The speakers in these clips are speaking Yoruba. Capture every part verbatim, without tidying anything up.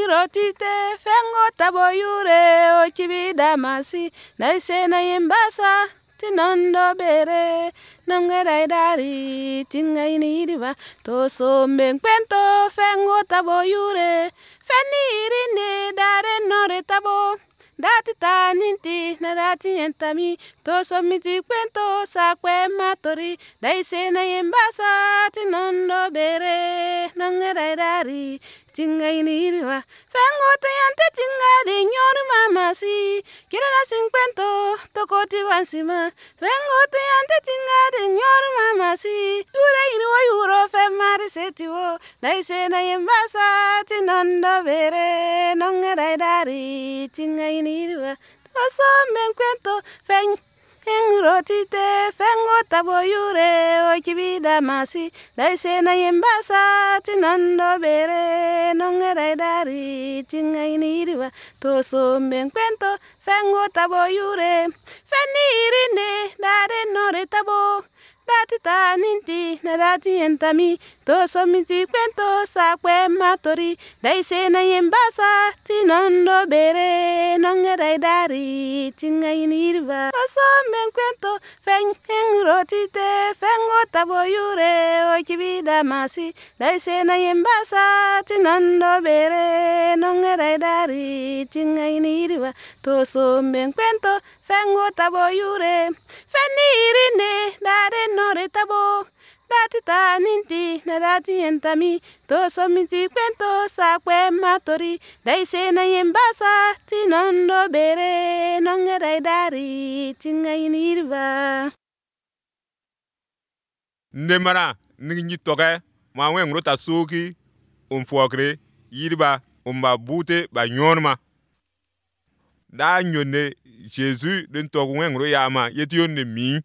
rotite fengo taboyure o chibida masi na sena yembasa tinondo bere nongera idari tinga inidiva to sombe kwento fengo taboyure feniri ne dare nore tabo dati taninti na dati entami to somiti kwento sakwe matori dai sena yembasa tinondo bere nongera idari tinga iniriwa fengo te ante tinga de nyoru mama si kira na cinquento tokoti wansima fengo te ante tinga de nyoru mama si ure inwa yuro fe mari setiwo dai sena yembasa tinondo bere nongera idari tinga iniriwa oso menkwento feng Engrotite fengo taboyure o chibida masi dai sena yembasa tinondo bere nongera idari tinga iniriwa to sombe kwento fengo taboyure feniri ne dare nore tabo dati taninti na dati entami to somiti kwento sakwe matori dai sena yembasa tinondo bere nongera idari tinga iniriwa osombe kwento feng engrotite fengo taboyure o chibida masi dai sena yembasa tinondo bere nongera idari tinga iniriwa to sombe kwento fengo taboyure feniri ne dare nore tabo dati taninti na dati entami to somiti kwento sakwe matori dai sena yembasa tinondo bere nongera idari tinga iniriva Ndemara ningi toke ma wen rota soki um fokre yiriba umba bute ba nyorma da nyone Jésus den to wen ro yama yetiyon ne mi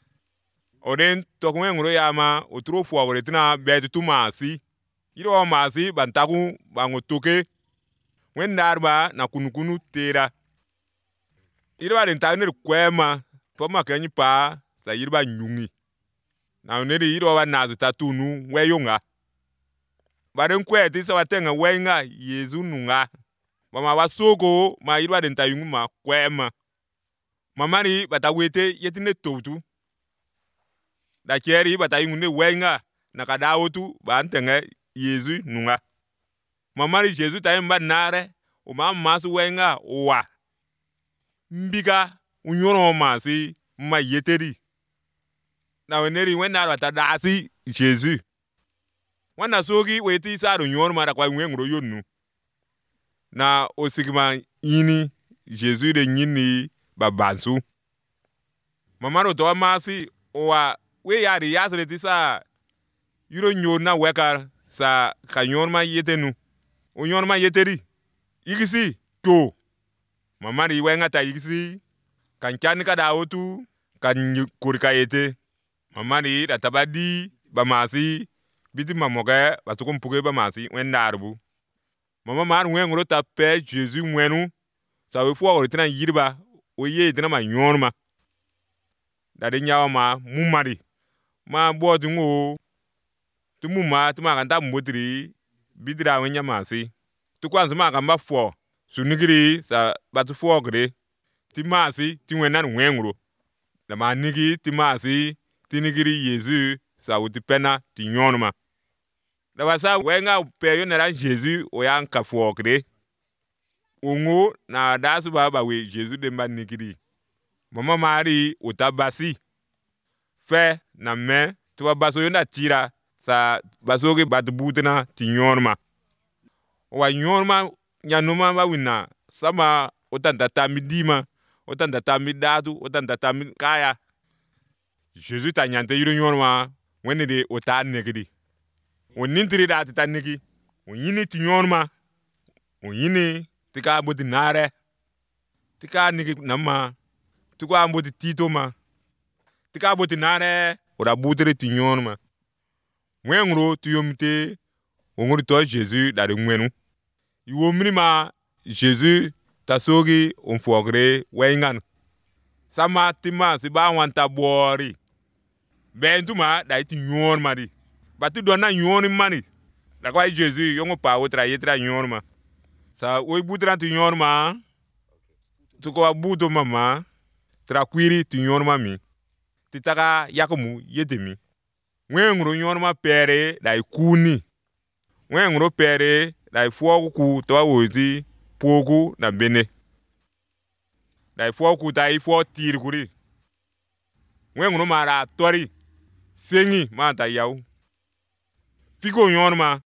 oden to wen ro yama otro fokre tina bet tu masi yiro masi bantaku bango toke wen darba na kunukunu tera yiro den ta ne kwema foma kanyi pa sa yiriba nyungi na ne yiro wa nazu tatunu weyonga baren kweti sa watenga wenga Yesu nunga mama wasoko ma yiro den ta yunguma kwema mamari batawete yetine totu da cheri batayungne wenga na kadawotu bantenga Yesu nunga mamari Yesu tayemba nare o masu wenga wa mbika unyoro masi ma yeteri na weneri wena bata dasi Yesu wana sogi weti saru nyor mara kwa ngengro yonu na osigma ini Yesu de nyini babansu mamaro to masi wa we yari yasre tisa yuro nyona weka sa kanyorma yetenu onyorma yeteri igisi to mamari wenga ta igisi kanchani kada otu kan kurika yete mamari databadi bamasi biti mamoga batukum puge bamasi wendarbu mama mar wengro ta pe Jésus mwenu sa we fo oritina yiriba o ye tina ma nyorma dade nyawa ma mumari ma bodu ngo tumuma tuma kan ta mbotiri bidira wenya masi tu kwanzu ma kan ba fo sunigiri sa batu fo gre ti masi ti wenan wengro da ma nigi ti masi tinigiri Yesu sa uti pena ti nyorma da wasa wenga peyo na Jésus o yan ka fo gre ungo na dasu baba we Jésus de mba nigiri mama mari utabasi fe na me tuwa baso yonda tira sa baso ke batu butena ti nyorma wa nyorma nyanuma ba wina sama otanta tamidima otanta tamidatu otanta tamid kaya Jésus ta nyante yiro nyorma wenne de ota negidi onintiri da ta negi onyini ti nyorma onyini tika bodi nare tika negi nama tika bodi titoma tika bodi nare ora butere ti nyorma wengro ti yomte ongori to Jésus da de nwenu iwomri ma Jésus tasogi onfogre wengan sama tima si ba wanta bori bentuma da ti nyorma di batu dona nyoni mani da kwa Jésus yongo pa otra yetra nyorma Sa oi butran tu nyon ma. Tu ko buto mama. Tra kwiri tu nyon ma mi. Ti taka yakumu yete mi. Wengro nyon ma pere dai kuni. Wengro pere dai fuoku ku to wozi poku na bene. Dai fuoku dai fuo tir kuri. Wengro mara tori. Sengi ma ta yau. Fiko nyon ma